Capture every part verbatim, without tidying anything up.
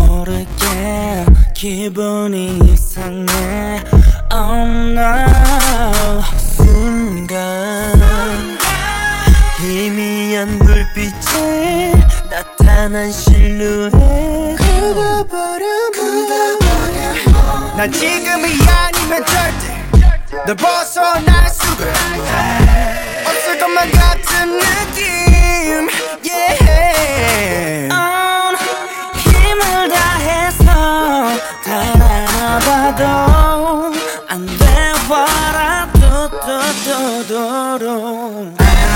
모르게 기분이 이상해. Oh no. 순간 희미한 불빛에 나타난 실루엣 굳어버려 굳어버려 난 지금이 아니면 절대 널 벗어날 수가 없을 것만 같은 느낌 yeah. oh, 힘을 다해서 달아나봐도 안 돼. 와라 뚜뚜뚜뚜루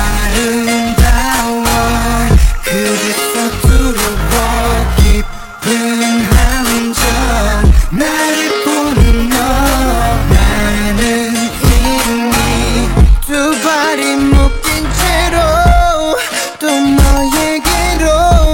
아름다워 그래서 두려워 깊은 함정 나를 보는 너 나는 이미 두 발이 묶인 채로 또 너에게로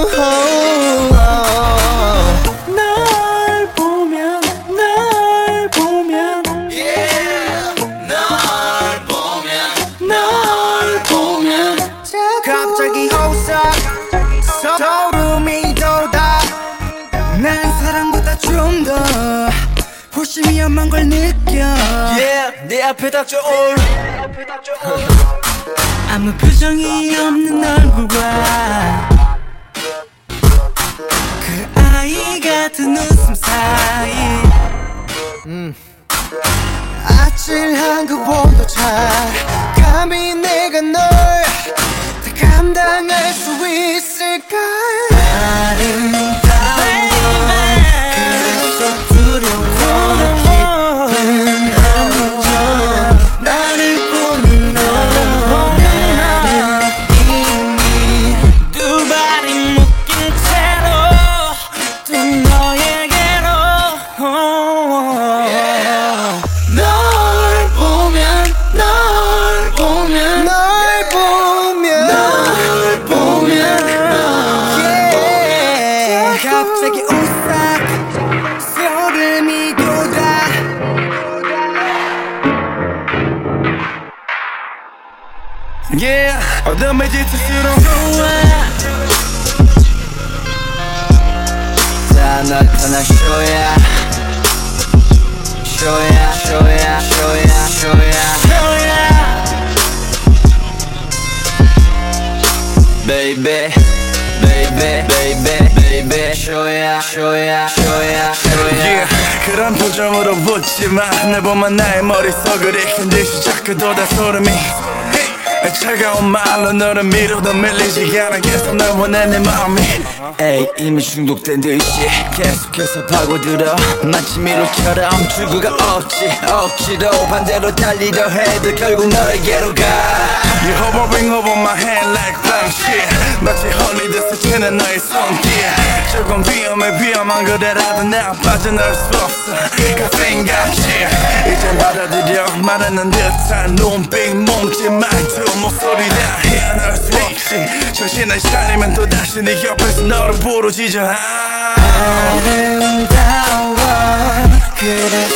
널 보면 널 보면 yeah. 널 보면 널 보면 갑자기 오싹 소름이 돋아 난 사랑보다 좀 더 훨씬 위험한 걸 느껴 yeah, 내 앞에 닥쳐올 아무 표정이 없는 얼굴과 그 아이 같은 웃음 사이 음. 아찔한 그 온도차 감히 내가 널 다 감당할 수 있을까 아름다워 그래서 두려워 깊은 함정 나를 보는 너 나는 이미 두 발이 묶인 채로 또 너에게로 널 보면 널 보면 널 보면 널 보면 yeah. 갑자기 오싹 소름이 돋아 yeah. 어둠에 짙을수록 좋아 다 나타나 쇼야 쇼야 쇼야 쇼야 쇼야 쇼야 baby baby baby baby 쇼야 쇼야 쇼야 쇼야 yeah. 그런 표정으로 웃지마 날 보면 나의 머릿속을 익힌 듯이 자꾸 돋아 소름이 차가운 말로 너를 밀어도 밀리지 않아겠어 널 원해 내 마음이 에이 이미 중독된 듯이 계속해서 파고들어 마치 미로처럼 출구가 없지 억지로 반대로 달리려 해도 결국 너에게로 가 You're hovering over my head like blank shit 마치 홀리듯 스치는 너의 손길 조금 위험해 위험한 그래라도 나 빠져나올 수 없어 카페인 감시 이젠 받아들여 말하는 듯한 눈빛 몸짓 말투 목소리 다 헤어날 수 없지 정신을 차리면 또다시 네 옆에서 너를 부르짖어 아름다워 그래